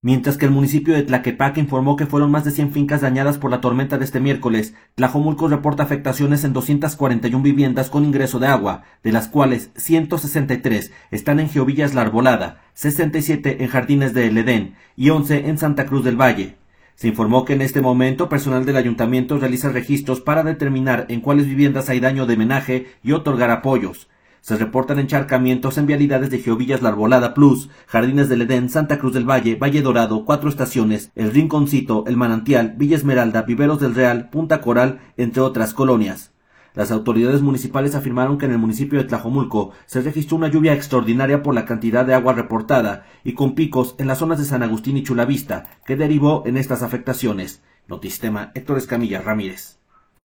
Mientras que el municipio de Tlaquepaque informó que fueron más de 100 fincas dañadas por la tormenta de este miércoles, Tlajomulco reporta afectaciones en 241 viviendas con ingreso de agua, de las cuales 163 están en Geovillas La Arbolada, 67 en Jardines de El Edén y 11 en Santa Cruz del Valle. Se informó que en este momento personal del ayuntamiento realiza registros para determinar en cuáles viviendas hay daño de menaje y otorgar apoyos. Se reportan encharcamientos en vialidades de Geovillas La Arbolada Plus, Jardines del Edén, Santa Cruz del Valle, Valle Dorado, Cuatro Estaciones, El Rinconcito, El Manantial, Villa Esmeralda, Viveros del Real, Punta Coral, entre otras colonias. Las autoridades municipales afirmaron que en el municipio de Tlajomulco se registró una lluvia extraordinaria por la cantidad de agua reportada y con picos en las zonas de San Agustín y Chulavista, que derivó en estas afectaciones. Notisistema, Héctor Escamilla Ramírez.